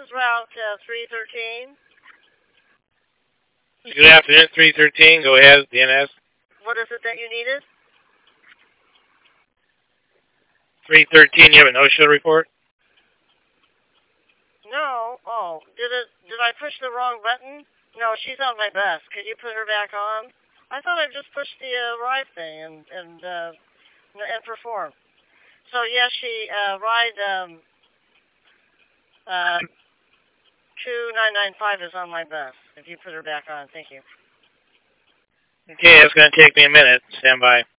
is Route 313. Good afternoon, 313. Go ahead, DNS. What is it that you needed? 313, you have a no-show report? No. Oh, did I push the wrong button? No, she's on my bus. Could you put her back on? I thought I just pushed the ride thing and perform. So yes, she ride 2995 is on my bus. If you put her back on, thank you. Okay, it's going to take me a minute. Stand by.